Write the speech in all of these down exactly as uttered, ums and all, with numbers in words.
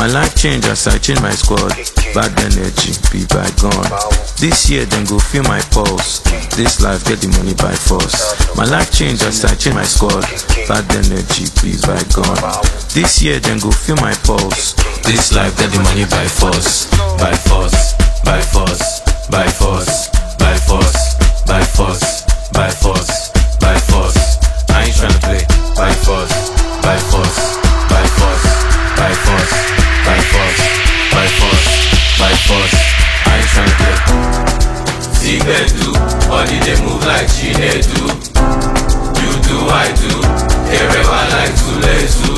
My life change as I change my squad. Bad energy, be bygone. This year then go feel my pulse. This life get the money by force. My life change as I change my squad. Bad energy, be bygone. This year then go feel my pulse. This life get the money by force. By force, by force, by force, by force, by force, by force, by force. I ain't tryna play. By force, by force, by force, by force, by force, by force, by force. I ain't tryna play. Zibedu, body they move like Chinedu. You do, I do, everyone like Tulezu.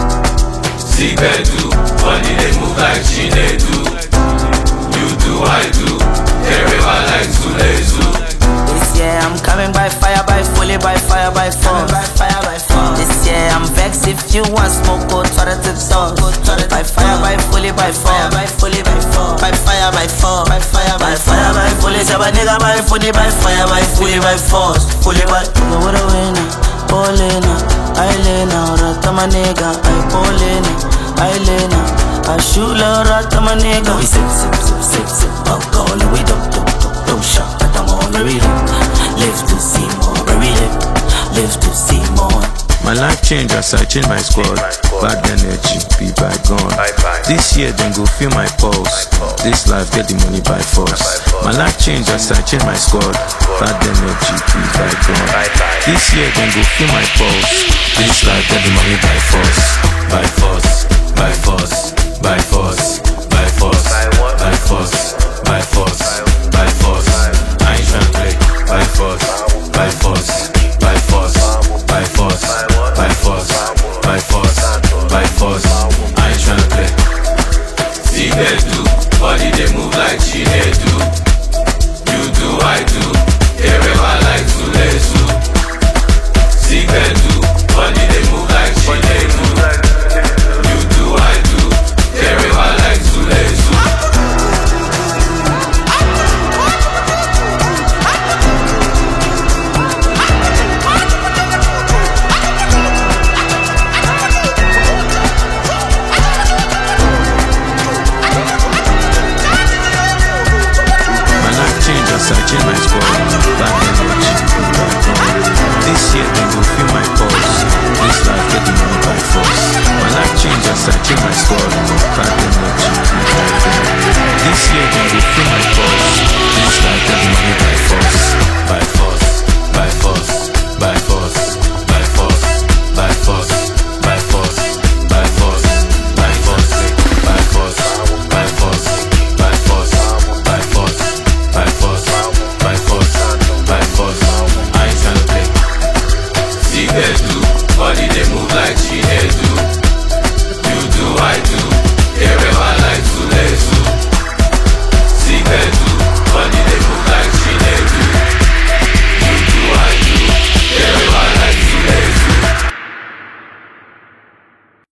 Zibedu, body they move like Chinedu. You do, I do, everyone like Tulezu. This year I'm coming by fire, by fully, by fire, by force. By fire, by force. This year I'm vexed if you want smoke, go to the top. By fire, by fully, by fire, by fully, by force. By fire, by force. By fire, by fire, by fully. Jabba nigga, by fully, by fire, by fully, by force. Fully, by. Go with a winner, Paulina, Ailena, Ratama nigga, I Paulina, Ailena, Ashula, Ratama nigga. We sip, sip, sip, sip, sip, alcohol, we don't, don't, don't, don't shot. I'm on the rhythm. Live to see more, live, live to see more. My life change as I change my squad. Bad energy, be bygone. This year then go feel my pulse. This life get the money by force. My life change as I change my squad. Bad energy, be bygone. This year then go feel my pulse. This life get the money by force. By force, by force, by force, by force, by force, by force, by force. I ain't tryna play. By force, by force, by force, by force, by force, by force, by force. I ain't tryna play. Zibedu, body they move like Chinedu. You do, I do, everyone like Tulezu. Zibedu, body they move like Chinedu. You do, I do, everyone like Tulezu. I change my squad, bad energy, bygone. This year they go feel my pulse. This life get the money by force. My life change as I change my squad, bad energy, bygone. This year they go feel my pulse. This life get the money by force. By